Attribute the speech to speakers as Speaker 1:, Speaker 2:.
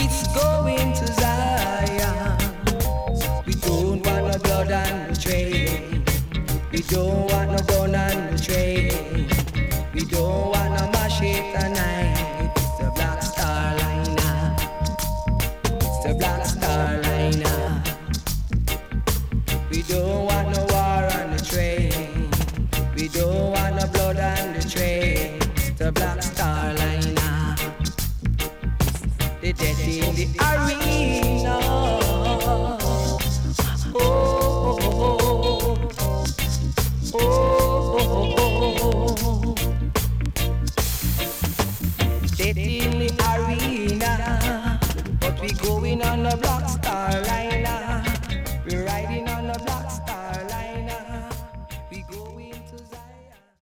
Speaker 1: It's going to Zion. We don't want no blood on the train. We don't want no gun on the train. We don't want no machete tonight. It's the Black Star Liner. It's the Black Star Liner. We don't want no war on the train. We don't want no blood on the train. It's the Black Star Liner. The dead in the arena. Oh, oh, oh, oh, oh, oh. Dead in the arena, but we going on the Black Star